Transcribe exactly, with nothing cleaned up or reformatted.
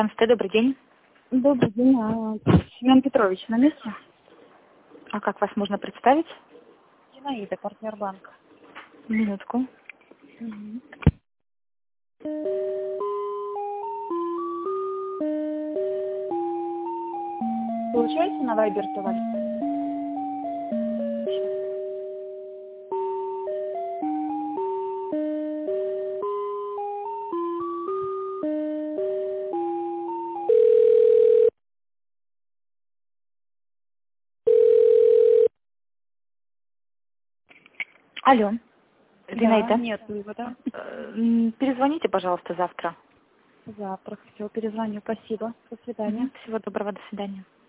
Здравствуйте, добрый день. Добрый день. А, Семен Петрович на месте? А как вас можно представить? Зинаида, партнер банка. Минутку. Угу. Получается на Вайбер давать? Алло, Да, Зинаида. нет вывода. Э, м, Перезвоните, пожалуйста, завтра. Завтра. Все, перезвоню. Спасибо. До свидания. Мгм. Всего доброго, до свидания.